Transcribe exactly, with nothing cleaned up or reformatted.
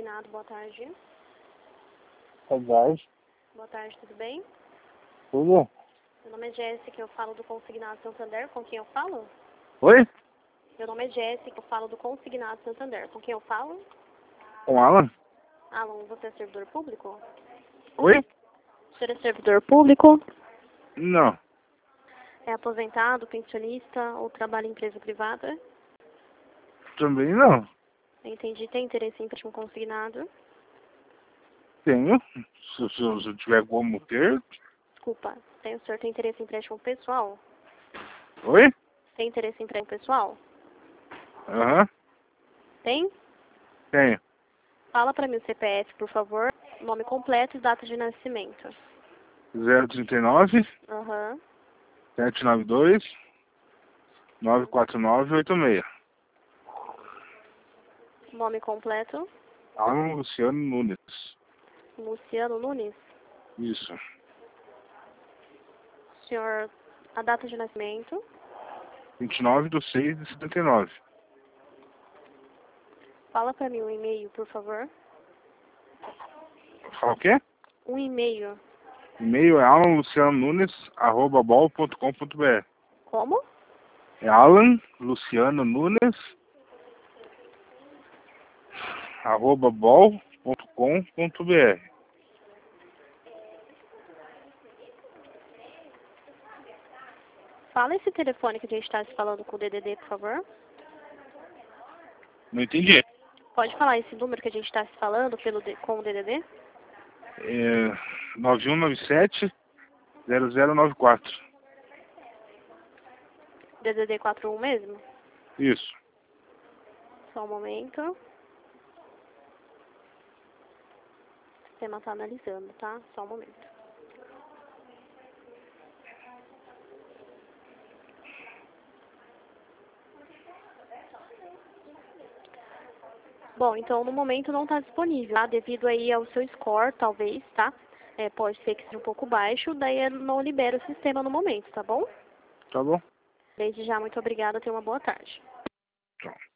consignado, boa tarde. Boa tarde. Boa tarde, tudo bem? Tudo? Meu nome é Jéssica, eu falo do Consignado Santander, com quem eu falo? Oi? Meu nome é Jéssica, eu falo do Consignado Santander, com quem eu falo? Com Alan? Alan, você é servidor público? Oi? Você é servidor público? Não. É aposentado, pensionista ou trabalha em empresa privada? Também não. Entendi, tem interesse em empréstimo consignado? Tenho. Se, se, se eu tiver como ter. Desculpa, tem, o senhor tem interesse em empréstimo pessoal? Oi? Tem interesse em empréstimo pessoal? Aham. Tem? Tenho. Fala pra mim o C P F, por favor, nome completo e data de nascimento. zero trinta e nove, Aham. sete nove dois, nove quatro nove oito seis. Nome completo, Alan Luciano Nunes. Luciano Nunes. Isso. Senhor, a data de nascimento, vinte e nove de seis de setenta e nove. fala pra mim um e-mail, por favor. Fala o quê? Um e-mail. E-mail é alan luciano nunes arroba bol ponto com ponto br. Como? É Alan Luciano Nunes arroba bol ponto com ponto br. Fala esse telefone que a gente está se falando com o D D D, por favor. Não entendi. Pode falar esse número que a gente está se falando pelo D- com o D D D? É nove um nove sete zero zero nove quatro. D D D quarenta e um mesmo? Isso. Só um momento. O sistema está analisando, tá? Só um momento. Bom, então no momento não está disponível, tá? Devido aí ao seu score, talvez, tá? É, pode ser que seja um pouco baixo, daí eu não libera o sistema no momento, tá bom? Tá bom? Desde já, muito obrigada, tenha uma boa tarde. Tchau.